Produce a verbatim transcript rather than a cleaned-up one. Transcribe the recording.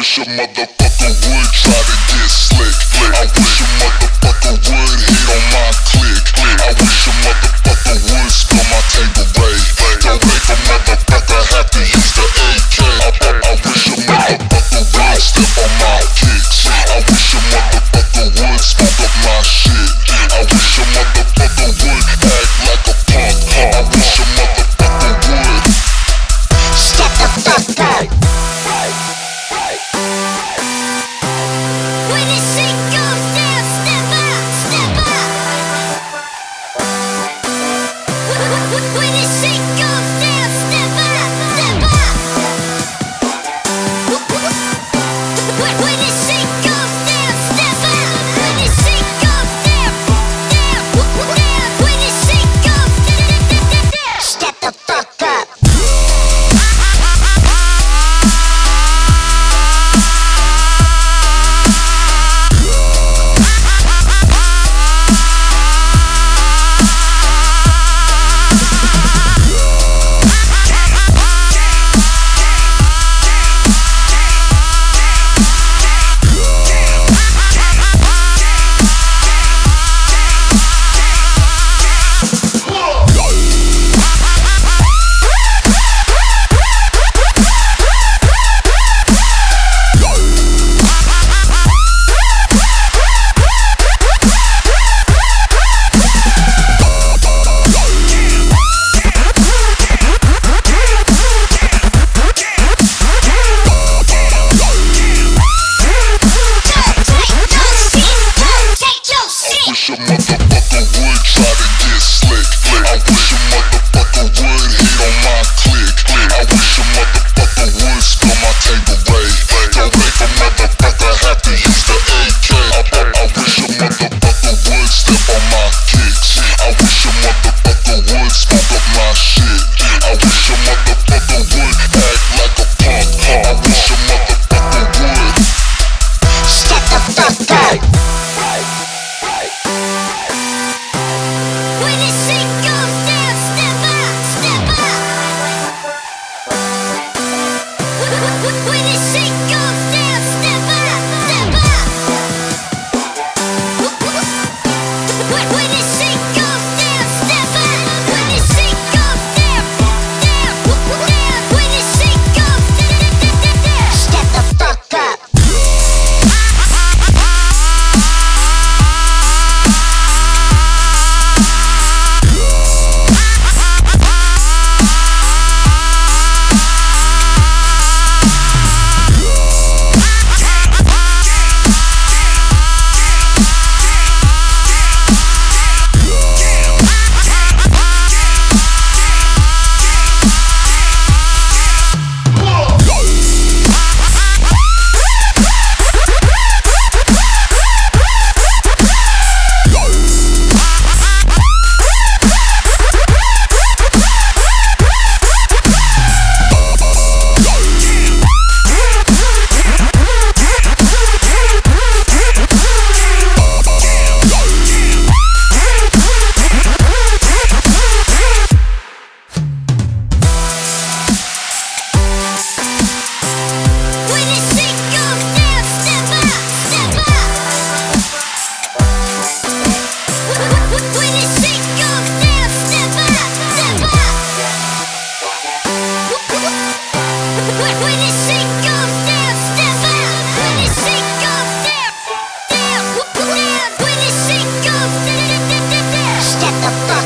wish a motherfucker would try to get slick. I wish a motherfucker would hit on my click. I wish a motherfucker would spill my Tanqueray. Don't make a motherfucker have to use the A K. I, I, I wish a motherfucker would step on my kicks. I wish a motherfucker would smoke up my shit. I wish a motherfucker would act like a punk. I wish a motherfucker would step the fuck out. When the shit goes down, step up, step up. When the shit goes down, step up, step up. When the shit goes down, step up. When the shit goes down, down, down. When the shit goes down, step the fuck up. Wish a motherfucker would try to get slick. I wish a motherfucker would hit on my click. I wish a motherfucker would spill my Tanqueray. Don't make a motherfucker have to use the A K. I, I, I wish a motherfucker would step on my kicks. I wish a motherfucker would smoke up my shit. I wish a motherfucker would act like a punk. I wish a motherfucker would step the fuck out. When the shit goes down, step up, step up. When the shit goes down, step up, step up. When the shit goes down, step up. When the shit goes down, down, down. When the shit goes down, step the fuck up. When the shit goes down, step up, step up. When the shit goes down, step up, step up. When the shit goes down, step up. When the shit goes down, down, down. When the shit goes down, step the fuck